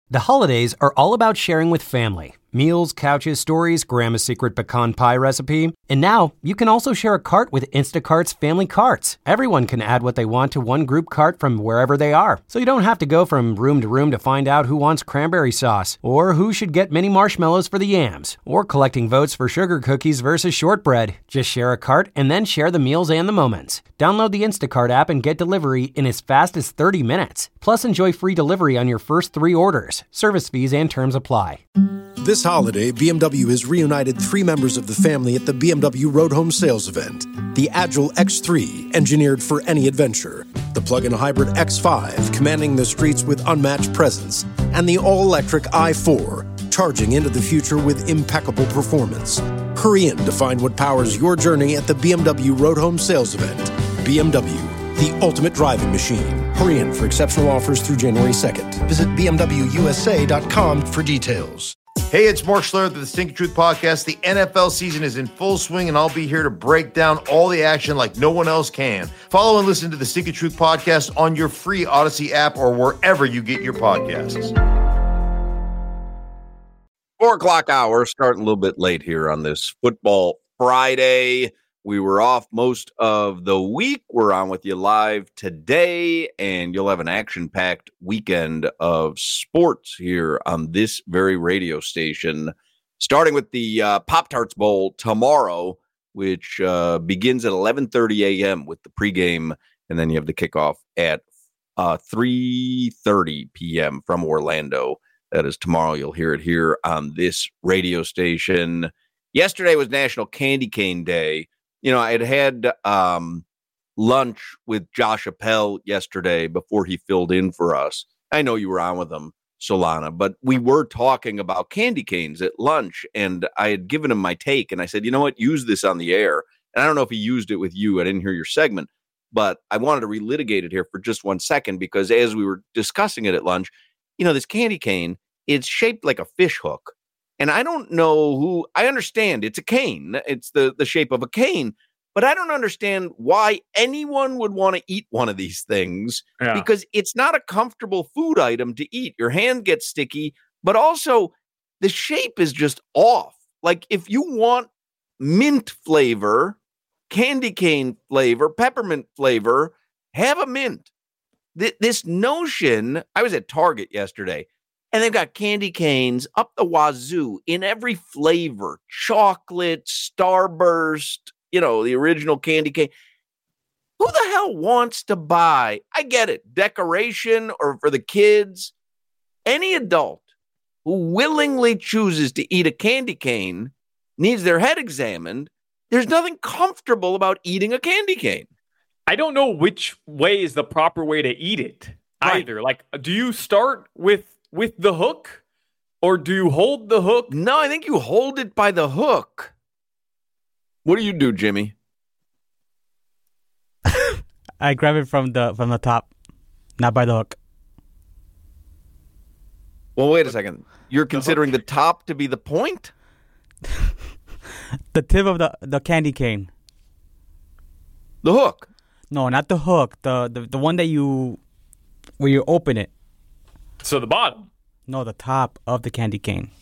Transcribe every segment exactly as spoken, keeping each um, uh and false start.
The holidays are all about sharing with family. Meals, couches, stories, Grandma's secret pecan pie recipe. And now, you can also share a cart with Instacart's Family Carts. Everyone can add what they want to one group cart from wherever they are. So you don't have to go from room to room to find out who wants cranberry sauce, or who should get mini marshmallows for the yams, or collecting votes for sugar cookies versus shortbread. Just share a cart and then share the meals and the moments. Download the Instacart app and get delivery in as fast as thirty minutes. Plus, enjoy free delivery on your first three orders. Service fees and terms apply. This holiday, B M W has reunited three members of the family at the B M W Road Home Sales Event. The Agile X three, engineered for any adventure. The plug-in hybrid X five, commanding the streets with unmatched presence. And the all-electric i four, charging into the future with impeccable performance. Hurry in to find what powers your journey at the B M W Road Home Sales Event. B M W, the ultimate driving machine. Hurry in for exceptional offers through January second. Visit B M W U S A dot com for details. Hey, it's Mark Schlereth of the Stinky Truth Podcast. The N F L season is in full swing, and I'll be here to break down all the action like no one else can. Follow and listen to the Stinky Truth Podcast on your free Odyssey app or wherever you get your podcasts. Four o'clock hour, starting a little bit late here on this Football Friday. We were off most of the week. We're on with you live today, and you'll have an action-packed weekend of sports here on this very radio station, starting with the uh, Pop-Tarts Bowl tomorrow, which uh, begins at eleven thirty a.m. with the pregame, and then you have the kickoff at uh, three thirty p.m. from Orlando. That is tomorrow. You'll hear it here on this radio station. Yesterday was National Candy Cane Day. You know, I had had um, lunch with Josh Appel yesterday before he filled in for us. I know you were on with him, Solana, but we were talking about candy canes at lunch, and I had given him my take, and I said, you know what, use this on the air. And I don't know if he used it with you. I didn't hear your segment, but I wanted to relitigate it here for just one second, because as we were discussing it at lunch, you know, this candy cane, it's shaped like a fish hook. And I don't know who, I understand it's a cane. It's the, the shape of a cane, but I don't understand why anyone would want to eat one of these things, yeah. because it's not a comfortable food item to eat. Your hand gets sticky, but also the shape is just off. Like if you want mint flavor, candy cane flavor, peppermint flavor, have a mint. Th- this notion, I was at Target yesterday, and they've got candy canes up the wazoo in every flavor, chocolate, Starburst, you know, the original candy cane. Who the hell wants to buy? I get it, decoration or for the kids. Any adult who willingly chooses to eat a candy cane needs their head examined. There's nothing comfortable about eating a candy cane. I don't know which way is the proper way to eat it right. either. Like, do you start with with the hook, or do you hold the hook? No, I think you hold it by the hook. What do you do, Jimmy? I grab it from the from the top, not by the hook. Well, wait a second. You're considering the, the top to be the point? The tip of the, the candy cane. The hook? No, not the hook. The, the the one that you, where you open it. So the bottom? No, the top of the candy cane.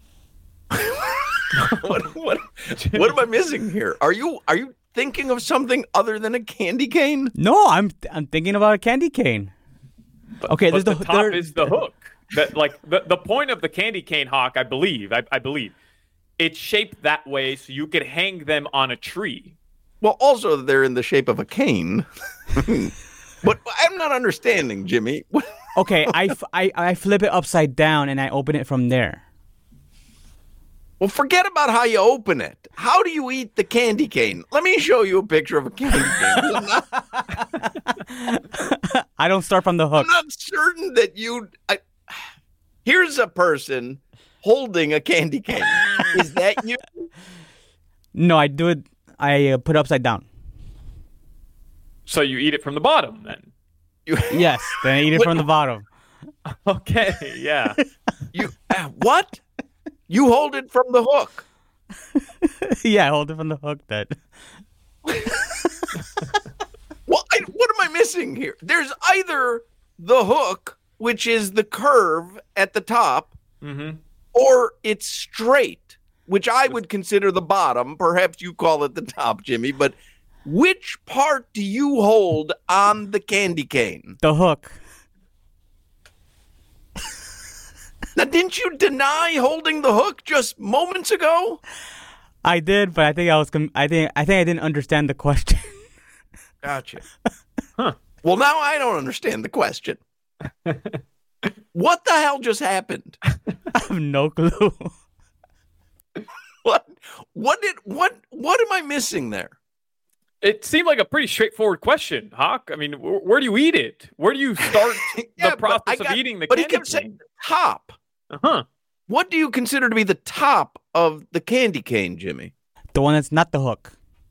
what, what, what am I missing here? Are you are you thinking of something other than a candy cane? No, I'm I'm thinking about a candy cane. But, okay, but there's the the top there, is the hook. That like the, the point of the candy cane hawk, I believe, I, I believe, it's shaped that way so you could hang them on a tree. Well, also they're in the shape of a cane. But I'm not understanding, Jimmy. Okay, I, I, I flip it upside down and I open it from there. Well, forget about how you open it. How do you eat the candy cane? Let me show you a picture of a candy cane. Not, I don't start from the hook. I'm not certain that you... I, here's a person holding a candy cane. Is that you? No, I do it... I uh, put it upside down. So you eat it from the bottom, then? You, yes, then I eat it what? from the bottom. Okay, yeah. You uh, what? You hold it from the hook. Yeah, I hold it from the hook, then. Well, I, what am I missing here? There's either the hook, which is the curve at the top, Mm-hmm. or it's straight, which I would consider the bottom. Perhaps you call it the top, Jimmy, but which part do you hold on the candy cane? The hook. Now, didn't you deny holding the hook just moments ago? I did, but I think I was. Com- I think. I think I didn't understand the question. Gotcha. Huh. Well, now I don't understand the question. What the hell just happened? I have no clue. What? What did? What? What am I missing there? It seemed like a pretty straightforward question, Hawk. I mean, wh- where do you eat it? Where do you start Yeah, the but process I got- of eating the But he candy kept saying cane? the top. Uh-huh. What do you consider to be the top of the candy cane, Jimmy? The one that's not the hook.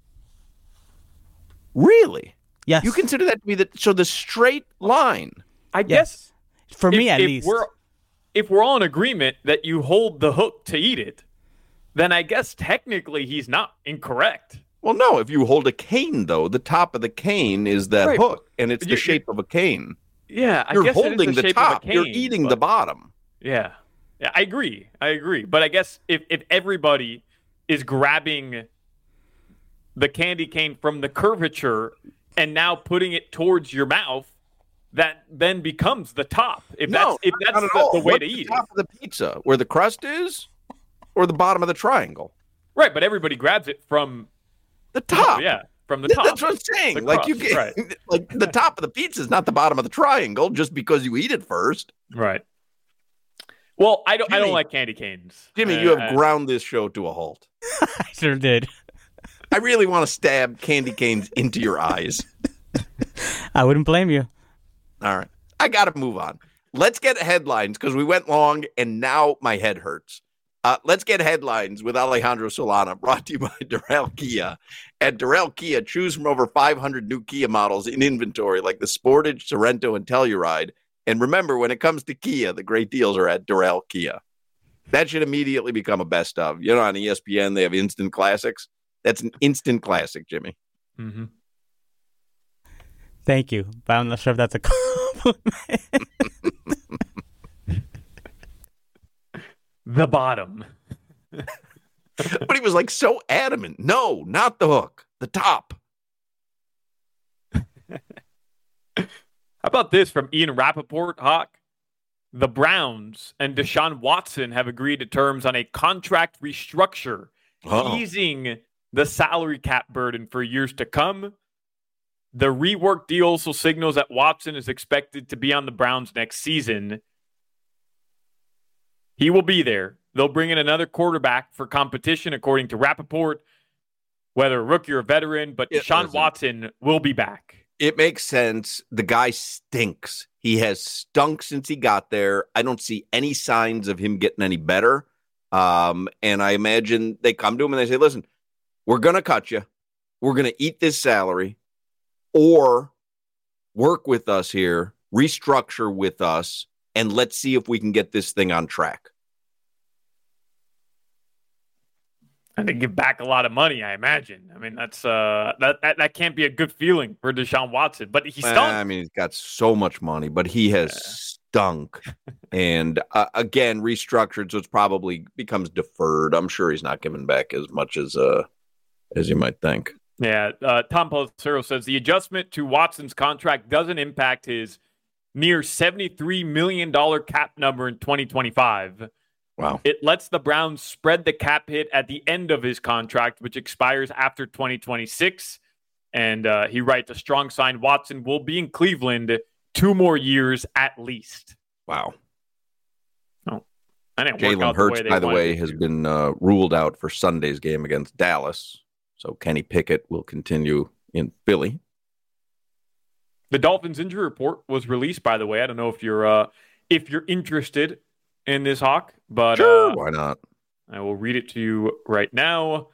Really? Yes. You consider that to be the so the straight line? I Yes. guess For me, if, at if least. We're, if we're all in agreement that you hold the hook to eat it, then I guess technically he's not incorrect. Well, no. If you hold a cane, though, the top of the cane is that Right, hook, and it's but the you- shape of a cane. Yeah, I You're guess it is holding the, the shape top. of a cane, You're eating but- the bottom. Yeah. Yeah, I agree. I agree. But I guess if, if everybody is grabbing the candy cane from the curvature and now putting it towards your mouth, that then becomes the top. If No, that's if not that's at the, all. the way What's to the eat top it. of the pizza, where the crust is, or the bottom of the triangle? Right, but everybody grabs it from The top. yeah, from the Yeah, top. That's what I'm saying. The Like you crust, get, right. like the top of the pizza is not the bottom of the triangle just because you eat it first. Right. Well, I don't I Jimmy. don't like candy canes. Jimmy, Uh, you have I- ground this show to a halt. I sure did. I really want to stab candy canes into your eyes. I wouldn't blame you. All right. I got to move on. Let's get headlines because we went long and now my head hurts. Uh, let's get headlines with Alejandro Solana, brought to you by Durrell Kia. At Durrell Kia, choose from over five hundred new Kia models in inventory like the Sportage, Sorento, and Telluride. And remember, when it comes to Kia, the great deals are at Durrell Kia. That should immediately become a best of. You know, on E S P N, they have instant classics. That's an instant classic, Jimmy. Mhm. Thank you, but I'm not sure if that's a compliment. The bottom. But he was like so adamant. No, not the hook, the top. How about this from Ian Rappaport, Hawk? The Browns and Deshaun Watson have agreed to terms on a contract restructure, Uh-oh. easing the salary cap burden for years to come. The rework deal also signals that Watson is expected to be on the Browns next season. He will be there. They'll bring in another quarterback for competition, according to Rappaport, whether a rookie or a veteran, but It Deshaun doesn't. Watson will be back. It makes sense. The guy stinks. He has stunk since he got there. I don't see any signs of him getting any better. Um, and I imagine they come to him and they say, listen, we're going to cut you. We're going to eat this salary or work with us here, restructure with us, and let's see if we can get this thing on track. And they give back a lot of money, I imagine. I mean, that's uh, that, that that can't be a good feeling for Deshaun Watson. But he Well, stunk. I mean, he's got so much money, but he has Yeah. stunk. and uh, again, restructured, so it's probably becomes deferred. I'm sure he's not giving back as much as uh as you might think. Yeah, uh, Tom Pelissero says the adjustment to Watson's contract doesn't impact his near seventy-three million dollars cap number in twenty twenty-five. Wow. It lets the Browns spread the cap hit at the end of his contract, which expires after twenty twenty-six. And uh, he writes, a strong sign Watson will be in Cleveland two more years at least. Wow. Oh, I didn't work Jalen out Hurts, the way they by the wanted way, it has to. been uh, ruled out for Sunday's game against Dallas. So Kenny Pickett will continue in Philly. The Dolphins injury report was released, by the way. I don't know if you're uh, if you're interested in this, Hawk, but Sure, uh, why not? I will read it to you right now.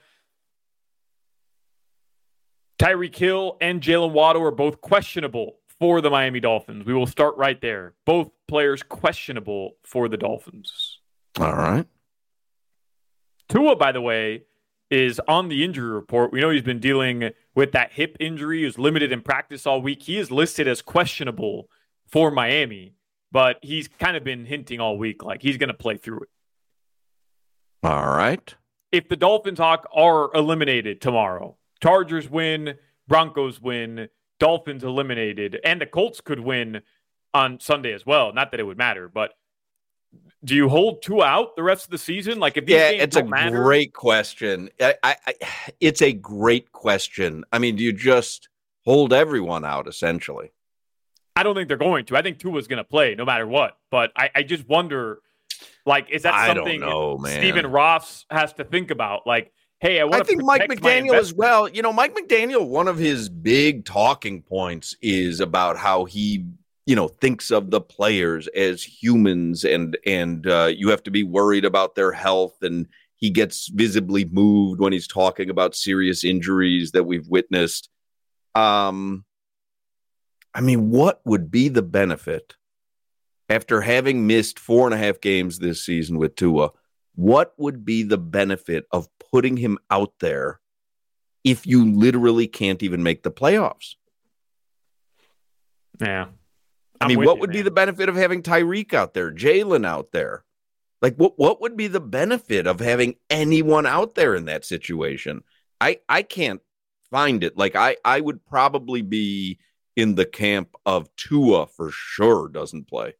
Tyreek Hill and Jalen Waddle are both questionable for the Miami Dolphins. We will start right there. Both players questionable for the Dolphins. All right. Tua, by the way, is on the injury report. We know he's been dealing with that hip injury. He was limited in practice all week. He is listed as questionable for Miami. but he's kind of been hinting all week like he's going to play through it. All right. If the Dolphins are eliminated tomorrow, Chargers win, Broncos win, Dolphins eliminated, and the Colts could win on Sunday as well. Not that it would matter, but do you hold Tua out the rest of the season? Like if these yeah, games it's a don't matter? great question. I, I, I, it's a great question. I mean, do you just hold everyone out essentially? I don't think they're going to. I think Tua's going to play no matter what. But I, I just wonder, like, is that I something don't know, man. Stephen Ross has to think about? Like, hey, I want I to think Mike McDaniel as well. You know, Mike McDaniel, one of his big talking points is about how he, you know, thinks of the players as humans, and and uh, you have to be worried about their health. And he gets visibly moved when he's talking about serious injuries that we've witnessed. Um, I mean, what would be the benefit after having missed four and a half games this season with Tua? What would be the benefit of putting him out there if you literally can't even make the playoffs? Yeah. I I'm mean, with what you, would man. be the benefit of having Tyreek out there, Jalen out there? Like, what, what would be the benefit of having anyone out there in that situation? I, I can't find it. Like, I, I would probably be in the camp of Tua for sure doesn't play.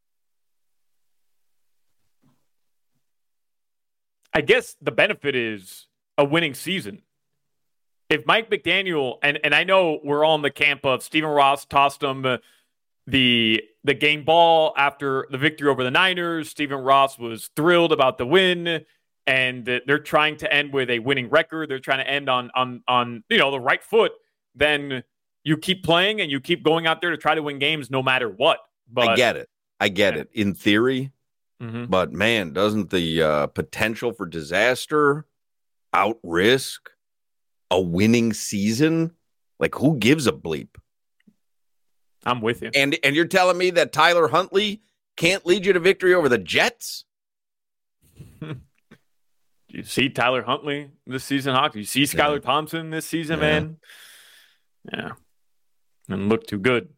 I guess the benefit is a winning season. If Mike McDaniel, and, and I know we're all in the camp of Stephen Ross tossed him uh, the the game ball after the victory over the Niners. Stephen Ross was thrilled about the win, and they're trying to end with a winning record. They're trying to end on on on you know the right foot. Then you keep playing and you keep going out there to try to win games no matter what. But I get it. I get yeah. it in theory. Mm-hmm. But, man, doesn't the uh, potential for disaster out-risk a winning season? Like, who gives a bleep? I'm with you. And and you're telling me that Tyler Huntley can't lead you to victory over the Jets? Do you see Tyler Huntley this season, Hawk? Do you see Skylar Yeah. Thompson this season, Yeah. man? Yeah. And look too good.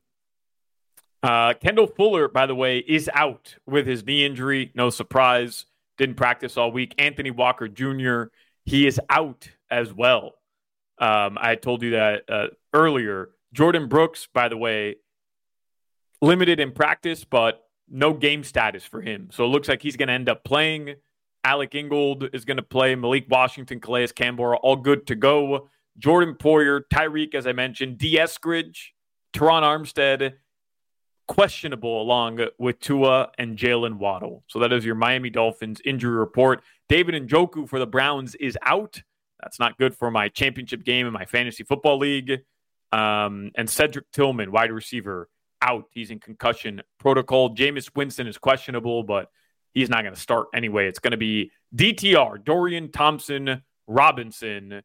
Uh, Kendall Fuller, by the way, is out with his knee injury. No surprise. Didn't practice all week. Anthony Walker Junior, he is out as well. Um, I told you that uh, earlier. Jordan Brooks, by the way, limited in practice, but no game status for him. So it looks like he's going to end up playing. Alec Ingold is going to play. Malik Washington, Calais Campbell, all good to go. Jordan Poyer, Tyreek, as I mentioned, D. Eskridge, Teron Armstead, questionable along with Tua and Jalen Waddle. So that is your Miami Dolphins injury report. David Njoku for the Browns is out. That's not good for my championship game in my fantasy football league. Um, and Cedric Tillman, wide receiver, out. He's in concussion protocol. Jameis Winston is questionable, but he's not going to start anyway. It's going to be D T R, Dorian Thompson Robinson,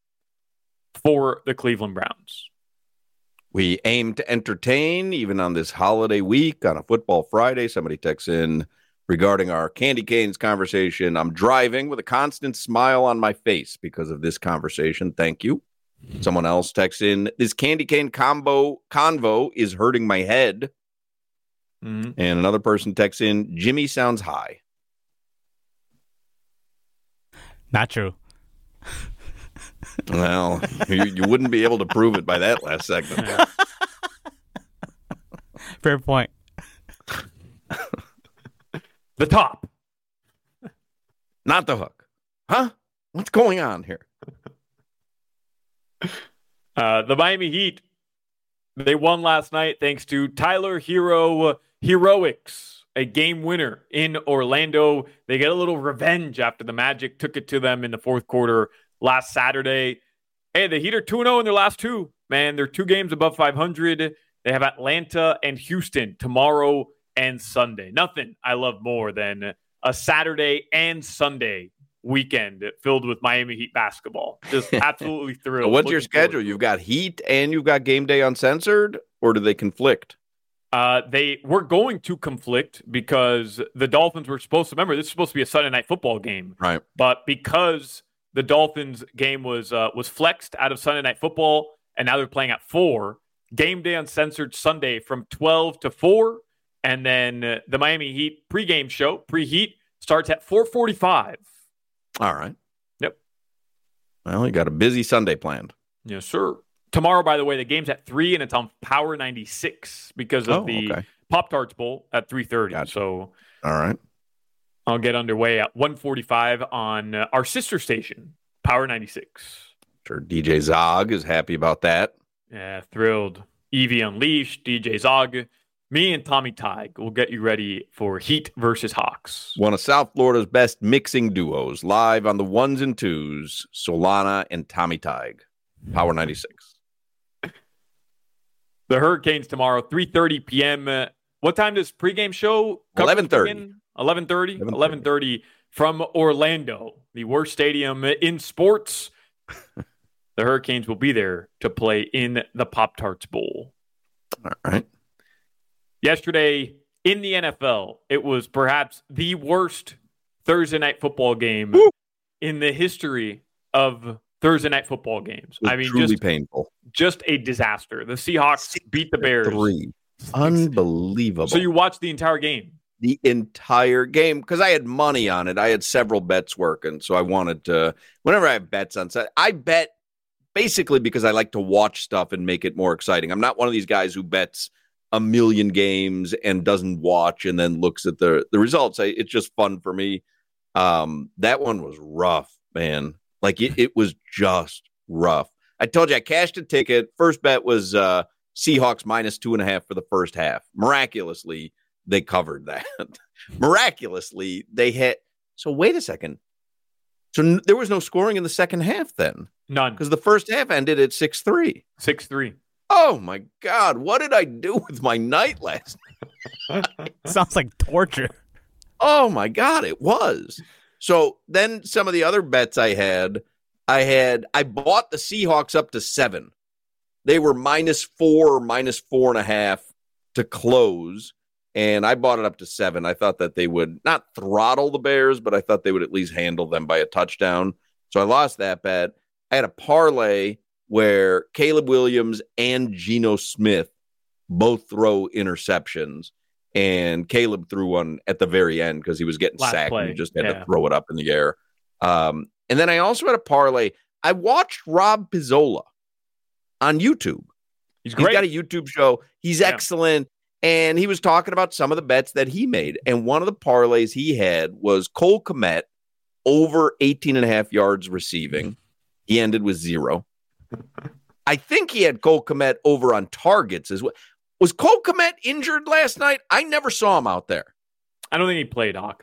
for the Cleveland Browns. We aim to entertain even on this holiday week on a football Friday. Somebody texts in regarding our Candy Canes conversation. I'm driving with a constant smile on my face because of this conversation. Thank you. Someone else texts in, this Candy Cane combo convo is hurting my head. Mm-hmm. And another person texts in, Jimmy sounds high. Not true. Well, you, you wouldn't be able to prove it by that last segment. Fair point. The top. Not the hook. Huh? What's going on here? Uh, the Miami Heat, they won last night thanks to Tyler Hero Heroics, a game winner in Orlando. They get a little revenge after the Magic took it to them in the fourth quarter last Saturday. Hey, the Heat are two and oh in their last two. Man, they're two games above five hundred. They have Atlanta and Houston tomorrow and Sunday. Nothing I love more than a Saturday and Sunday weekend filled with Miami Heat basketball. Just absolutely thrilled. So what's your Looking forward schedule? to it. You've got Heat and you've got Game Day Uncensored, or do they conflict? Uh, they were going to conflict because the Dolphins were supposed to, remember, this is supposed to be a Sunday night football game. Right. But because the Dolphins game was uh, was flexed out of Sunday night football, and now they're playing at four, Game Day Uncensored Sunday from twelve to four, And then uh, the Miami Heat pregame show, pre-Heat, starts at four forty-five. All right. Yep. Well, you got a busy Sunday planned. Yes, sir. Tomorrow, by the way, the game's at three, and it's on Power ninety-six because of Oh, the okay. Pop-Tarts Bowl at three thirty. Gotcha. So All right. I'll get underway at one forty-five on uh, our sister station, Power ninety-six. Sure. D J Zog is happy about that. Yeah, thrilled. Evie Unleashed, D J Zog, me and Tommy Tig will get you ready for Heat versus Hawks. One of South Florida's best mixing duos, live on the ones and twos, Solana and Tommy Tig. Power ninety-six. The Hurricanes tomorrow, three thirty p.m. Uh, what time does pregame show? eleven thirty. eleven thirty? eleven thirty from Orlando, the worst stadium in sports. The Hurricanes will be there to play in the Pop-Tarts Bowl. All right. Yesterday in the N F L, it was perhaps the worst Thursday night football game Woo! in the history of Thursday night football games. I mean, truly just, painful. just a disaster. The Seahawks beat the Bears. Three. Unbelievable. So you watched the entire game. The entire game, because I had money on it. I had several bets working, so I wanted to, whenever I have bets on set, I bet basically because I like to watch stuff and make it more exciting. I'm not one of these guys who bets a million games and doesn't watch and then looks at the, the results. I, it's just fun for me. Um, that one was rough, man. Like, it, it was just rough. I told you I cashed a ticket. First bet was uh, Seahawks minus two and a half for the first half. Miraculously, they covered that. Miraculously, they hit. So wait a second. So n- there was no scoring in the second half then? None. Because the first half ended at six three. six three. Oh, my God. What did I do with my night last night? Sounds like torture. Oh, my God, it was. So then some of the other bets I had, I had, I bought the Seahawks up to seven. They were minus four, minus four and a half to close. And I bought it up to seven. I thought that they would not throttle the Bears, but I thought they would at least handle them by a touchdown. So I lost that bet. I had a parlay where Caleb Williams and Geno Smith both throw interceptions. And Caleb threw one at the very end because he was getting Last sacked play. and he just had Yeah. to throw it up in the air. Um, and then I also had a parlay. I watched Rob Pizzola on YouTube. He's He's great. got a YouTube show. He's Yeah. excellent. And he was talking about some of the bets that he made. And one of the parlays he had was Cole Kmet over eighteen and a half yards receiving. He ended with zero. I think he had Cole Kmet over on targets as well. Was Cole Kmet injured last night? I never saw him out there. I don't think he played, Hawk.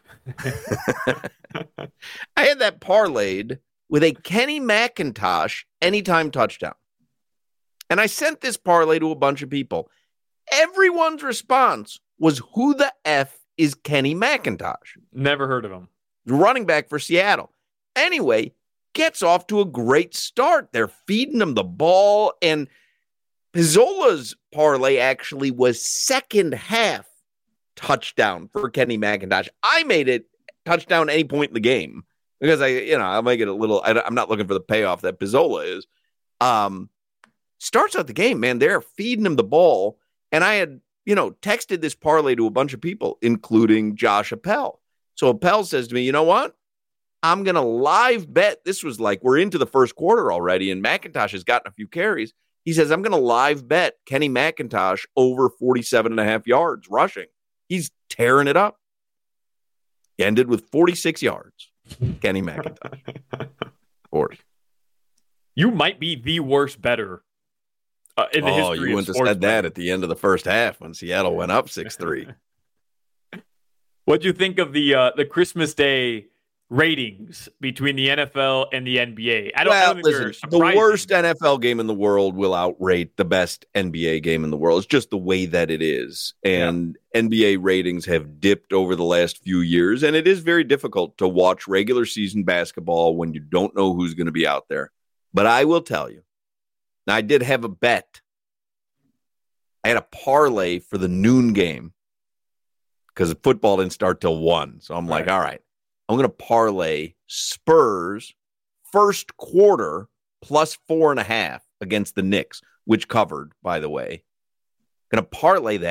I had that parlayed with a Kenny McIntosh anytime touchdown. And I sent this parlay to a bunch of people. Everyone's response was, who the F is Kenny McIntosh? Never heard of him. Running back for Seattle. Anyway, gets off to a great start. They're feeding him the ball. And Pizzola's parlay actually was second half touchdown for Kenny McIntosh. I made it touchdown any point in the game because I, you know, I'll make it a little, I, I'm not looking for the payoff that Pizzola is. Um, starts out the game, man, they're feeding him the ball. And I had, you know, texted this parlay to a bunch of people, including Josh Appel. So Appel says to me, you know what? I'm going to live bet. This was like, we're into the first quarter already, and McIntosh has gotten a few carries. He says, I'm going to live bet Kenny McIntosh over forty-seven and a half yards rushing. He's tearing it up. He ended with forty-six yards. Kenny McIntosh. Of course. You might be the worst bettor uh, in the Oh, history you of wouldn't have sports said that betting. at the end of the first half when Seattle went up six three. What do you think of the uh, the Christmas Day ratings between the N F L and the N B A? I don't, I Well, don't think they're listen, the surprising. worst N F L game in the world will outrate the best N B A game in the world. It's just the way that it is. And N B A ratings have dipped over the last few years, and it is very difficult to watch regular season basketball when you don't know who's going to be out there. But I will tell you, now I did have a bet. I had a parlay for the noon game because football didn't start till one. So I'm like, Right. all right, I'm going to parlay Spurs first quarter plus four and a half against the Knicks, which covered, by the way. Going to parlay that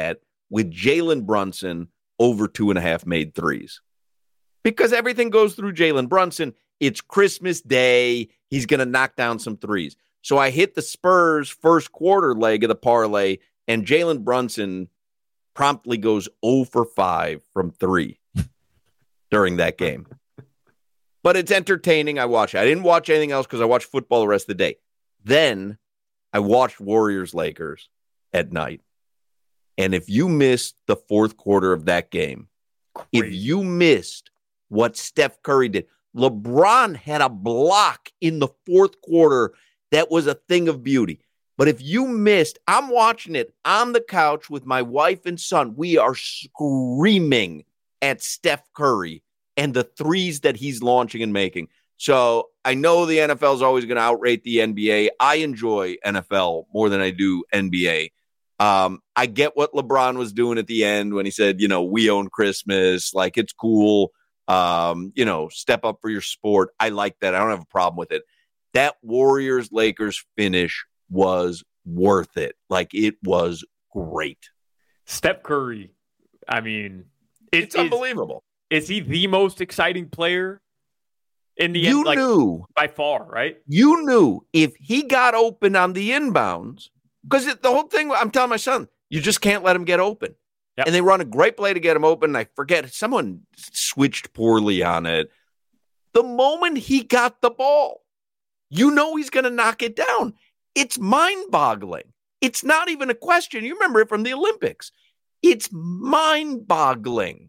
with Jalen Brunson over two and a half made threes. Because everything goes through Jalen Brunson. It's Christmas Day. He's going to knock down some threes. So I hit the Spurs first quarter leg of the parlay, and Jalen Brunson promptly goes zero for five from three during that game. But it's entertaining. I watch it. I didn't watch anything else because I watched football the rest of the day. Then I watched Warriors-Lakers at night. And if you missed the fourth quarter of that game, Crazy. if you missed what Steph Curry did, LeBron had a block in the fourth quarter that was a thing of beauty. But if you missed, I'm watching it on the couch with my wife and son. We are screaming at Steph Curry and the threes that he's launching and making. So I know the N F L is always going to outrate the N B A. I enjoy N F L more than I do N B A. Um, I get what LeBron was doing at the end when he said, you know, we own Christmas. Like, it's cool. Um, you know, step up for your sport. I like that. I don't have a problem with it. That Warriors-Lakers finish was worth it. Like, it was great. Steph Curry, I mean, it, it's unbelievable. Is, is he the most exciting player in the you end? Like, knew by far, right? You knew if he got open on the inbounds, because the whole thing, I'm telling my son, you just can't let him get open. Yep. And they run a great play to get him open. I forget, someone switched poorly on it. The moment he got the ball, you know he's going to knock it down. It's mind-boggling. It's not even a question. You remember it from the Olympics. It's mind-boggling.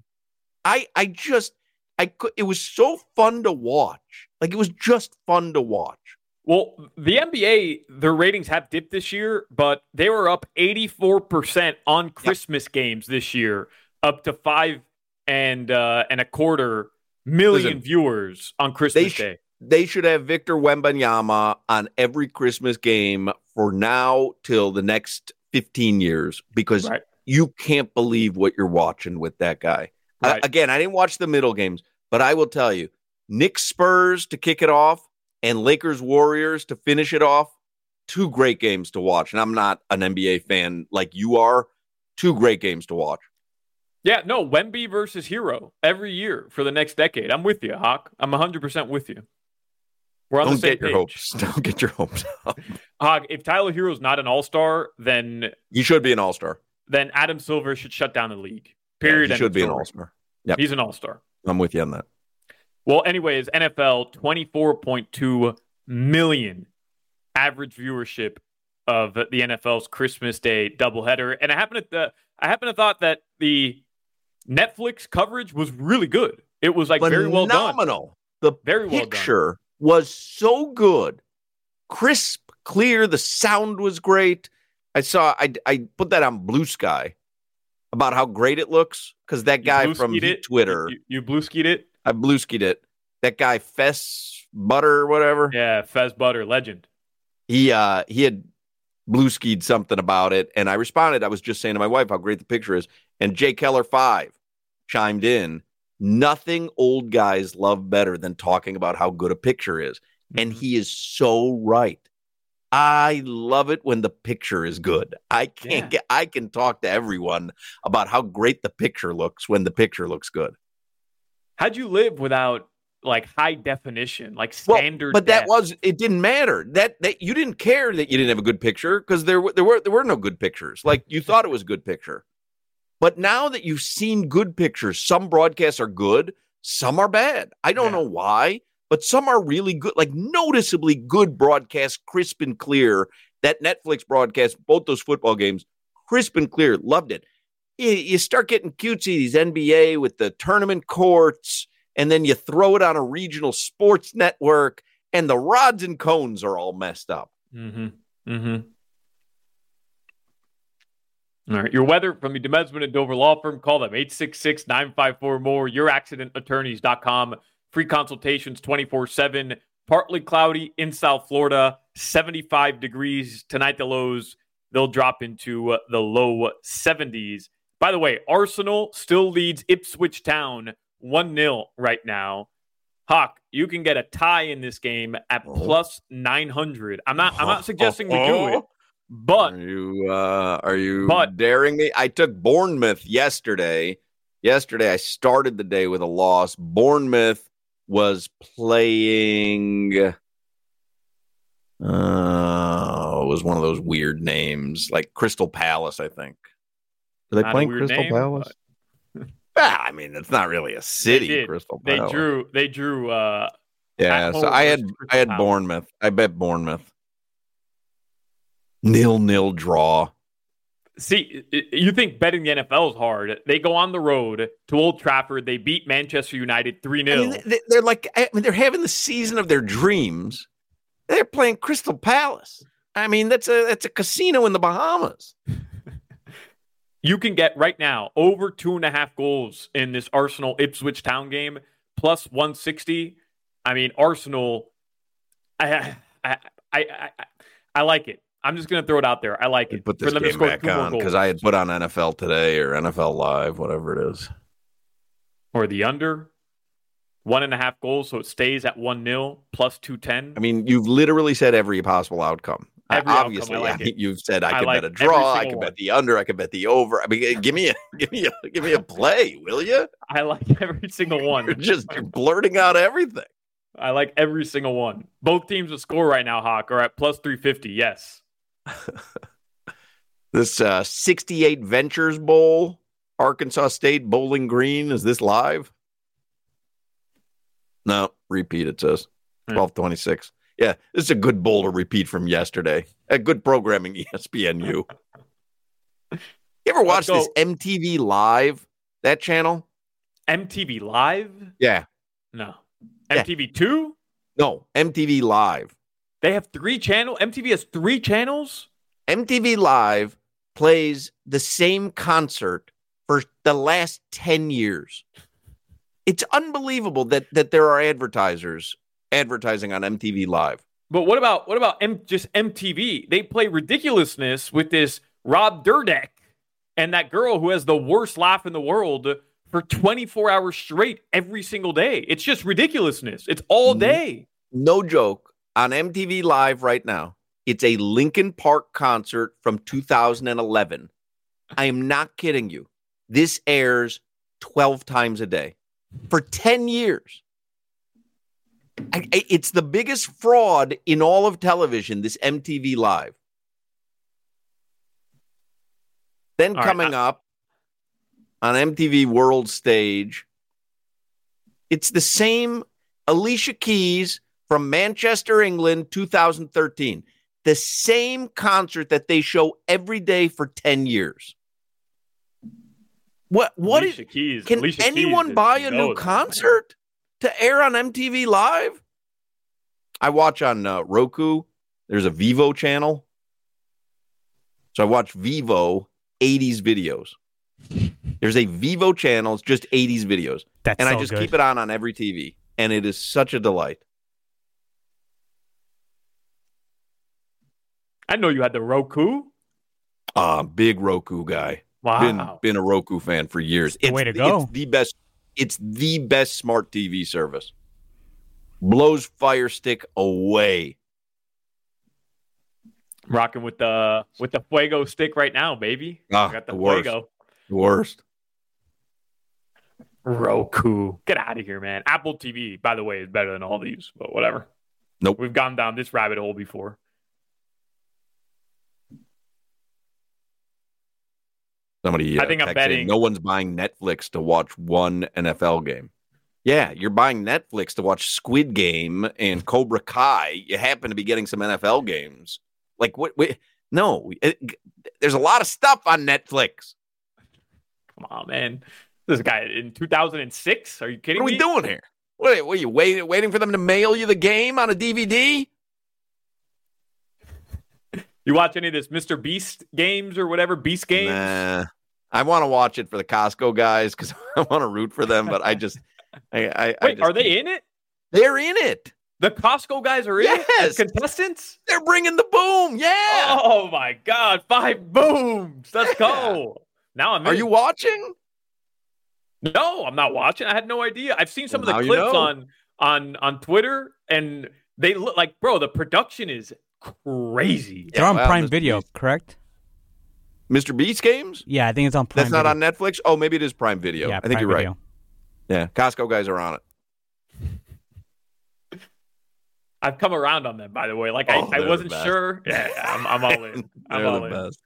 I I just, I could, it was so fun to watch. Like, it was just fun to watch. Well, the N B A, their ratings have dipped this year, but they were up eighty-four percent on Christmas yep. games this year, up to five and uh, and a quarter million Listen, viewers on Christmas they sh- Day. They should have Victor Wembanyama on every Christmas game for now till the next fifteen years, because right. you can't believe what you're watching with that guy. Right. I, again, I didn't watch the middle games, but I will tell you, Knicks Spurs to kick it off and Lakers Warriors to finish it off, two great games to watch. And I'm not an N B A fan like you are. Two great games to watch. Yeah, no, Wemby versus Hero every year for the next decade. I'm with you, Hawk. I'm one hundred percent with you. We're on Don't the same get your page. hopes. Don't get your hopes up. Hawk, if Tyler Hero's not an all-star, then he should be an all-star. Then Adam Silver should shut down the league. Period. Yeah, he should be story. an all-star. Yep. He's an all-star. I'm with you on that. Well, anyways, N F L, twenty-four point two million average viewership of the N F L's Christmas Day doubleheader. And I happen to th- I happen to thought that the Netflix coverage was really good. It was like Phenomenal. very well done. Phenomenal. The very picture well done. was so good. Crisp, clear. The sound was great. I saw, I, I put that on Blue Sky about how great it looks, because that guy from Twitter. You, you blue skied it? I blue skied it. That guy, Fess Butter or whatever. Yeah, Fez Butter, legend. He uh he had blue skied something about it, and I responded. I was just saying to my wife how great the picture is, and Jay Keller five chimed in. Nothing old guys love better than talking about how good a picture is, mm-hmm. and he is so right. I love it when the picture is good. I can't yeah. get. I can talk to everyone about how great the picture looks when the picture looks good. How'd you live without like high definition, like standard? Well, but depth? that was it. Didn't matter that that you didn't care that you didn't have a good picture, because there there were there were no good pictures. Like, you thought it was a good picture, but now that you've seen good pictures, some broadcasts are good, some are bad. I don't yeah. know why, but some are really good, like noticeably good broadcasts, crisp and clear. That Netflix broadcast, both those football games, crisp and clear. Loved it. You start getting cutesy, these N B A with the tournament courts, and then you throw it on a regional sports network, and the rods and cones are all messed up. Mm-hmm. Mm-hmm. All right. Your weather from the Demesman and Dover Law Firm. Call them eight six six, nine five four, more. your accident attorneys dot com. Free consultations twenty-four seven. Partly cloudy in South Florida. seventy-five degrees. Tonight, the lows, they'll drop into uh, the low seventies. By the way, Arsenal still leads Ipswich Town one nil right now. Hawk, you can get a tie in this game at plus nine hundred. I'm not I'm not suggesting we do it, But are you uh, are you but, daring me? I took Bournemouth yesterday. Yesterday, I started the day with a loss. Bournemouth was playing. Uh, it was one of those weird names, like Crystal Palace, I think. Are they Not a playing weird Crystal name, Palace? Ah, I mean, it's not really a city, They did. Crystal They Palace. drew. They drew. Uh, Yeah, at so home I had versus Crystal I had Palace. Bournemouth. I bet Bournemouth. Nil nil draw. See, you think betting the N F L is hard. They go on the road to Old Trafford. They beat Manchester United three I nil. mean, they- they're like, I mean, they're having the season of their dreams. They're playing Crystal Palace. I mean, that's a that's a casino in the Bahamas. You can get right now over two and a half goals in this Arsenal Ipswich Town game, plus one sixty. I mean, Arsenal. I I I I, I like it. I'm just going to throw it out there. I like it. Put For this them to game score back two more on because goals. I had put on N F L Today or N F L Live, whatever it is. Or the under. One and a half goals, so it stays at one nil, plus two ten. I mean, you've literally said every possible outcome. Every I, outcome, obviously, I like I mean, it. you've said I, I could like bet a every draw, I single could one. bet the under, I could bet the over. I mean, give me a give me a give me a play, will you? I like every single You're one. just you're blurting out everything. I like every single one. Both teams to score right now, Hawk, are at plus three fifty. Yes. This uh, sixty-eight Ventures Bowl, Arkansas State Bowling Green, is this live? No, repeat, it says. twelve twenty-six. Yeah, this is a good bowl to repeat from yesterday. A good programming, E S P N U. You ever watch this M T V Live, that channel? M T V Live? Yeah. No. Yeah. M T V two? No, M T V Live. They have three channels? M T V has three channels? M T V Live plays the same concert for the last ten years. It's unbelievable that that there are advertisers advertising on M T V Live. But what about what about M- just M T V? They play ridiculousness with this Rob Dyrdek and that girl who has the worst laugh in the world for twenty-four hours straight every single day. It's just ridiculousness. It's all day. No joke. On M T V Live right now, it's a Linkin Park concert from two thousand eleven. I am not kidding you. This airs twelve times a day for ten years. I, it's the biggest fraud in all of television, this M T V Live. Then All coming right, I- up on M T V World Stage, it's the same Alicia Keys from Manchester, England, two thousand thirteen. The same concert that they show every day for ten years. What? What Alicia is? Keys. Can Alicia Keys anyone is- buy you a know new that. concert to air on M T V Live? I watch on uh, Roku. There's a Vivo channel. So I watch Vivo eighties videos. There's a Vivo channel. It's just eighties videos. That's and I so just good. keep it on on every T V. And it is such a delight. I know you had the Roku. Uh, big Roku guy. Wow. Been been a Roku fan for years. the It's, way to go. It's the best. It's the best smart T V service. Blows Fire Stick away. Rocking with the with the Fuego stick right now, baby. Ah, I got the, the worst. Fuego. Worst. Roku. Get out of here, man. Apple T V, by the way, is better than all these, but whatever. Nope. We've gone down this rabbit hole before. Somebody, uh, I think I'm texted, betting- no one's buying Netflix to watch one N F L game. Yeah, you're buying Netflix to watch Squid Game and Cobra Kai. You happen to be getting some N F L games. Like what? what no, it, there's a lot of stuff on Netflix. Come on, man. This guy in two thousand six? Are you kidding What are we me? doing here? What, what are you waiting, waiting for them to mail you the game on a D V D? You watch any of this Mister Beast games or whatever, Beast games? Nah, I want to watch it for the Costco guys because I want to root for them, but I just, I, I I Wait, just are they can't. in it? They're in it. The Costco guys are in it Yes. as contestants? They're bringing the boom. Yeah. Oh, my God. Five booms. Let's go. Now I'm in. Are you watching? No, I'm not watching. I had no idea. I've seen some Well, of the now you clips know. on on on Twitter, and they look like, bro, the production is crazy. They're Yeah, on well, Prime Mister Video, Beast. correct? Mister Beast games? Yeah, I think it's on Prime That's not Video. on Netflix? Oh, maybe it is Prime Video. Yeah, I think Prime you're Video. right. Yeah, Costco guys are on it. I've come around on them, by the way. Like, Oh, I, I they're wasn't the best. sure. Yeah, I'm, I'm all in. I'm They're all the in. best.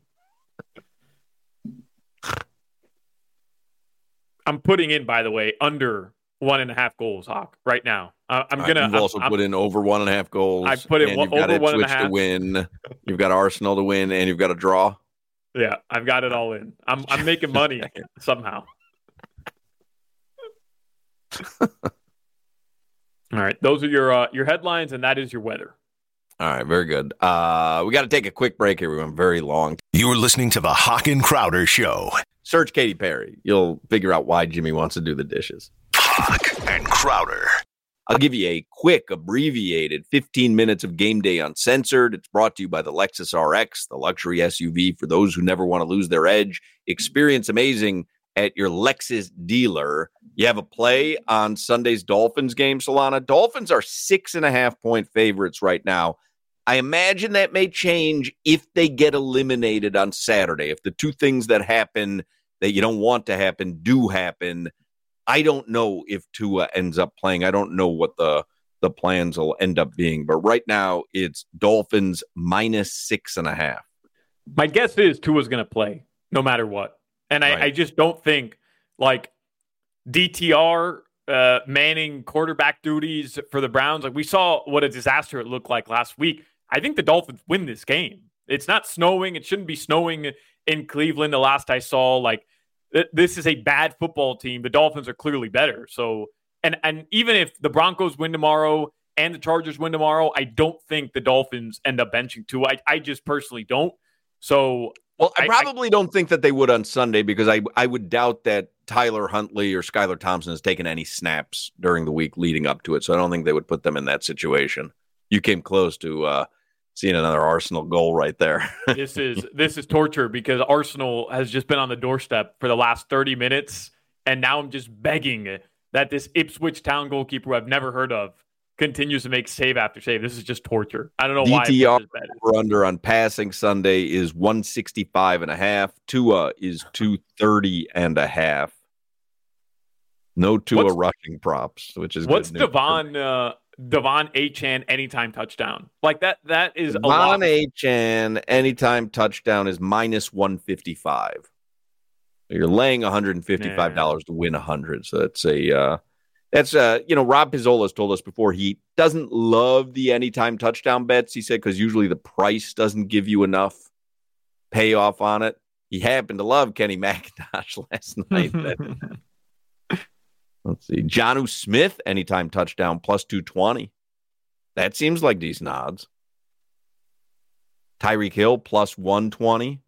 I'm putting in, by the way, under one and a half goals, Hawk, right now. Uh, I'm All gonna. right, you've I'm, also I'm, put in over one and a half goals. I put in and one- you've got over one and a Ipswich to half. win. You've got Arsenal to win, and you've got a draw. Yeah, I've got it all in. I'm I'm making money somehow. All right, those are your uh, your headlines, and that is your weather. All right, very good. Uh, we got to take a quick break here. We went very long. You're listening to the Hawk and Crowder Show. Search Katy Perry. You'll figure out why Jimmy wants to do the dishes. Hawk and Crowder. I'll give you a quick, abbreviated fifteen minutes of Game Day Uncensored. It's brought to you by the Lexus R X, the luxury S U V for those who never want to lose their edge. Experience amazing at your Lexus dealer. You have a play on Sunday's Dolphins game, Solana. Dolphins are six and a half point favorites right now. I imagine that may change if they get eliminated on Saturday. If the two things that happen that you don't want to happen do happen, I don't know if Tua ends up playing. I don't know what the, the plans will end up being. But right now, it's Dolphins minus six and a half. My guess is Tua's going to play no matter what. And I, Right. I just don't think, like, D T R, uh, manning quarterback duties for the Browns. Like, we saw what a disaster it looked like last week. I think the Dolphins win this game. It's not snowing. It shouldn't be snowing in Cleveland. The last I saw, like, th- this is a bad football team. The Dolphins are clearly better. So, and and even if the Broncos win tomorrow and the Chargers win tomorrow, I don't think the Dolphins end up benching Tua. I, I just personally don't. So, Well, I I- probably don't think that they would on Sunday because I, I would doubt that Tyler Huntley or Skylar Thompson has taken any snaps during the week leading up to it. So I don't think they would put them in that situation. You came close to uh, seeing another Arsenal goal right there. this is this is torture because Arsenal has just been on the doorstep for the last thirty minutes, and now I'm just begging that this Ipswich Town goalkeeper who I've never heard of continues to make save after save. This is just torture. I don't know why. D T R it's this bad. over under on passing Sunday is one sixty-five and a half. Tua is two thirty and a half. No Tua What's- rushing props, which is What's good news. Devon uh, Devon Achan anytime touchdown? Like that that is a lot. Devon Achan anytime touchdown is minus one fifty-five. You're laying one hundred fifty-five dollars to win one hundred. So that's a uh, that's uh, you know, Rob Pizzola's told us before he doesn't love the anytime touchdown bets. He said because usually the price doesn't give you enough payoff on it. He happened to love Kenny McIntosh last night. That, let's see, Jonnu Smith anytime touchdown plus two twenty. That seems like decent odds. Tyreek Hill plus one twenty.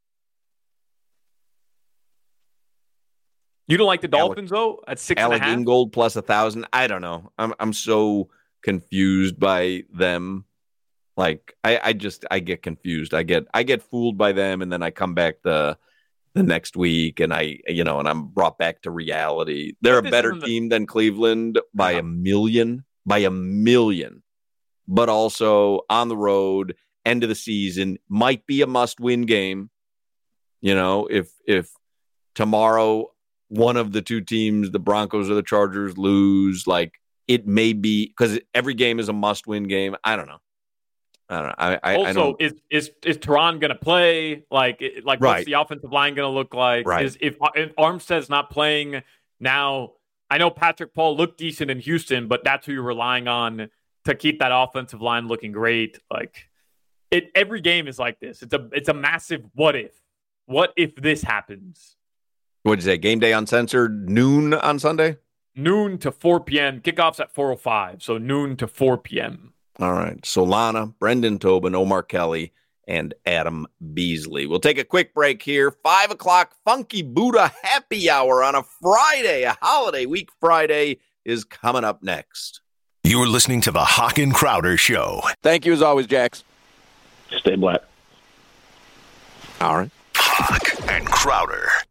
You don't like the Dolphins though at six and a Alec half? Ingold plus a thousand. I don't know. I'm I'm so confused by them. Like I, I just I get confused. I get I get fooled by them, and then I come back the the next week, and I you know, and I'm brought back to reality. They're But a this better isn't the- team than Cleveland by Yeah. a million, by a million. But also on the road, end of the season might be a must-win game. You know, if if tomorrow one of the two teams, the Broncos or the Chargers, lose, like it may be because every game is a must-win game. I don't know. I don't know. I, I, I Also, don't. is is is Tehran going to play? Like, it- like Right. what's the offensive line going to look like? Right. Is if, if Armstead's not playing now? I know Patrick Paul looked decent in Houston, but that's who you're relying on to keep that offensive line looking great. Like, it every game is like this. It's a it's a massive what if. What if this happens? What did you say? Game day uncensored, noon on Sunday? Noon to four p.m. Kickoffs at four oh five, so noon to four p.m. All right. Solana, Brendan Tobin, Omar Kelly, and Adam Beasley. We'll take a quick break here. Five o'clock Funky Buddha happy hour on a Friday, a holiday week Friday is coming up next. You're listening to the Hawk and Crowder Show. Thank you as always, Jax. Stay black. All right. Hawk and Crowder.